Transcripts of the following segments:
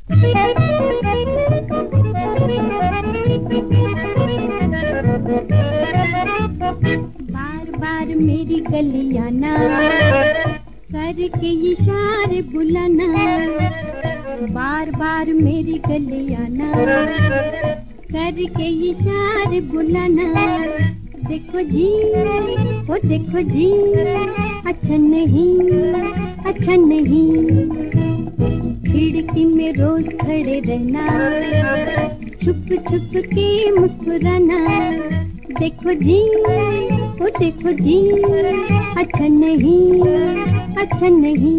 बार बार मेरी गलियां ना करके इशारे बुलाना, बार बार मेरी गलियां ना करके इशारे बुलाना। देखो जी, ओ देखो जी, अच्छा नहीं, अच्छा नहीं। खिड़की में रोज खड़े रहना, छुप छुप के मुस्कुराना। देखो जी, ओ देखो जी, अच्छा नहीं, अच्छा नहीं।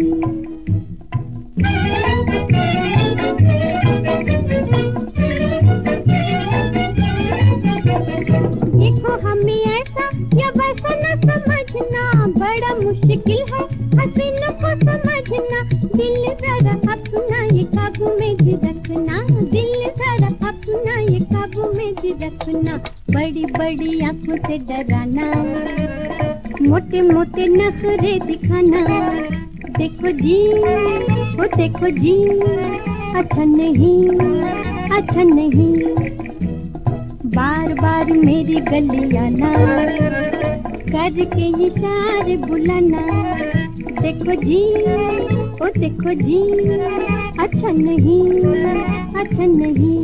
देखो हमें ऐसा या वैसा न समझना, बड़ा मुश्किल है हसीनों को समझना। दिल जरा अपना ये काबू में जी रखना, दिल जरा अपना ये काबू में जी रखना। बड़ी बड़ी आंखों से डराना, मोटे मोटे नखरे दिखाना। देखो जी, ओ देखो जी, अच्छा नहीं, अच्छा नहीं। बार बार मेरी गलियां ना करके इशारे बुलाना। देखो जी, ओ देखो जी, अच्छा नहीं, अच्छा नहीं।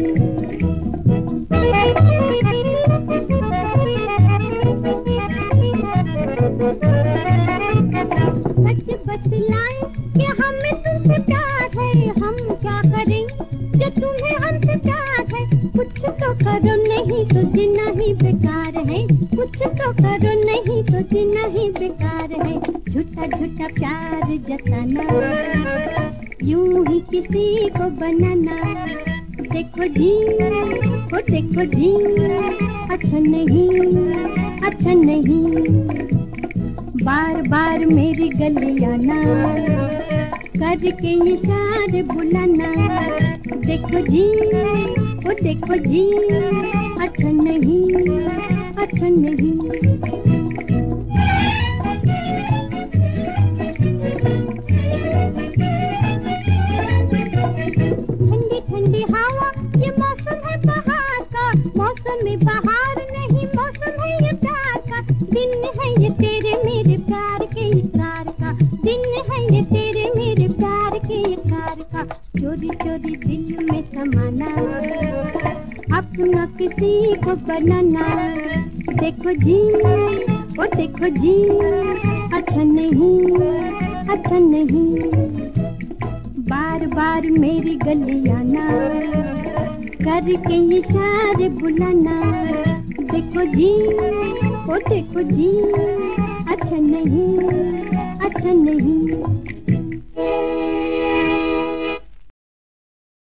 सच बतलाएं कि हमें तुमसे प्यार है, हम क्या करें जो तुम्हें हमसे प्यार है। कुछ तो करो नहीं तो जीना ही बेकार है, कुछ तो करो नहीं तो जीना ही बेकार है। झूठा झूठा प्यार जताना, यूं ही किसी को बनाना। देखो जी, ओ देखो जी, अच्छा नहीं, अच्छा नहीं। बार बार मेरी गलियां ना करके इशारे बुलाना। देखो जी, ओ देखो जी, अच्छा नहीं, अच्छा नहीं। ठंडी ठंडी हवा ये मौसम है बहार का, मौसम में बहार नहीं मौसम है ये प्यार का। दिन है ये तेरे मेरे प्यार के इकरार का, दिन है ये तेरे मेरे प्यार के इकरार का। चोरी चोरी दिल में समाना, अपना किसी को बनाना। देखो जी, ओ देखो जी, अच्छा नहीं, अच्छा नहीं। बार बार मेरी गलियां ना करके इशारे बुलाना। देखो जी, ओ देखो जी, अच्छा नहीं, अच्छा नहीं।